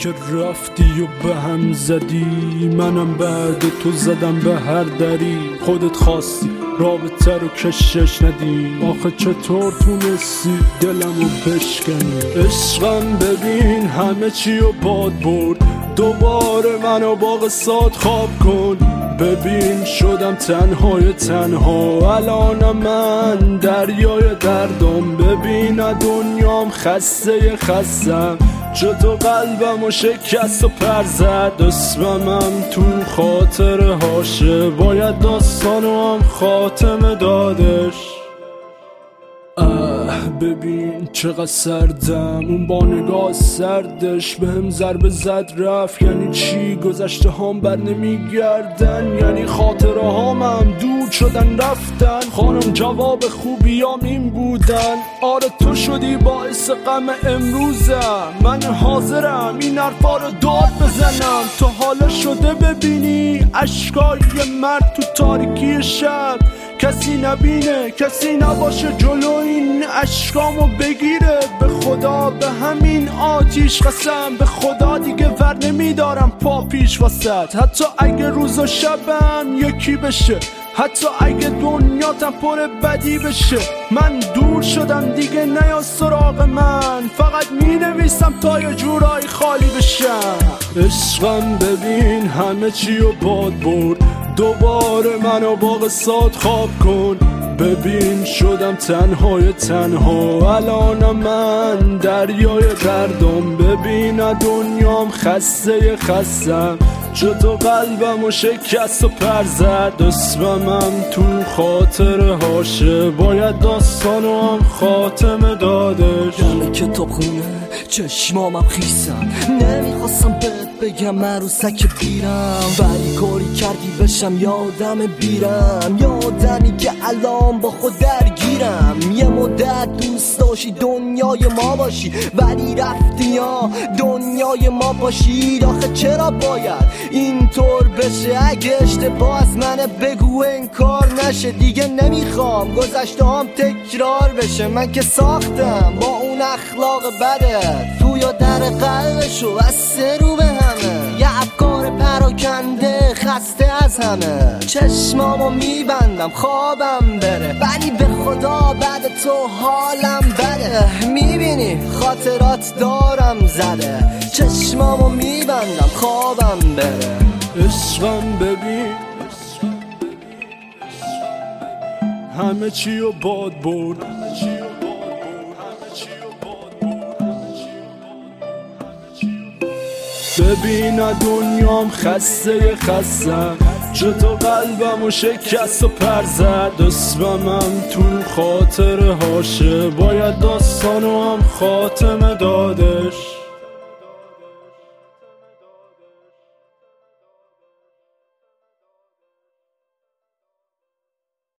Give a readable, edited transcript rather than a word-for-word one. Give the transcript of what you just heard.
که رفتی و به هم زدی، منم بعد تو زدم به هر دری. خودت خواستی رابطه رو کشش ندی، آخه چطور تونستی دلمو بشکنی؟ عشقم ببین همه چی رو باد برد، دوباره منو با قصات خواب کن. ببین شدم تنهای تنها، الانم من دریای دردم. ببین دنیام خسته خستم، چطور قلبم و شکست و پر زد. اسمم تو خاطره هاشه، باید داستانو هم خاتمه دادش. ببین چقدر سردم، اون با نگاه سردش بهم ضربه زد رفت. یعنی چی؟ گذشته هام بر نمیگردن، یعنی خاطره هامم دور شدن رفتن. خانم جواب خوبیام این بودن، آره تو شدی باعث غم امروزم. من حاضرم این حرفا رو داد بزنم، تو حالا شده ببینی اشکای مرد تو تاریکی شب. کسی نبینه، کسی نباشه جلو این اشکامو بگیره. به خدا به همین آتیش قسم، به خدا دیگه ور نمیدارم پا پیش واسط. حتی اگه روز و شبم یکی بشه، حتی اگه دنیاتم پر بدی بشه. من دور شدم دیگه نیا سراغ من، فقط می نویسم تا یه جورایی خالی بشم. عشقم ببین همه چی رو باد برد، دوباره منو با قصات خواب کن. ببین شدم تنهای تنها، الانم من دریای دردم. ببین دنیام خسته خستم، چطور قلبم و شکست و پر زد. اسمم تو خاطره هاشه، باید داستانو هم خاتمه دادش. دم کتاب خونه چشمامم خیسم، نمیخواستم بهت بگم عروسک پیرم، ولی کاری کردی بشم یادم بیرم. یادمی که الان با خود درگیرم. یه مدت دوست داشتی دنیای ما باشی، ولی رفتی یا دنیای ما باشی. آخه چرا باید اینطور بشه؟ اگه اشتباه از منه بگو انکار نشه. دیگه نمیخوام گذشته هم تکرار بشه. من که ساختم با اون اخلاق بده تو یا در قلبشو بسته رو به همه. یه افکار پراکنده خسته از همه، چشمامو میبندم خوابم بره، ولی به خدا بعد تو حالم بده. میبینی خاطرات دارم زده، چشمامو میبندم خوابم بره. عشقم ببین همه چی رو باد برد، ببین دنیام خسته خستم، چطور قلبم و شکست و پر زد. اسمم تو خاطره هاشه، باید داستانو هم خاتمه داده.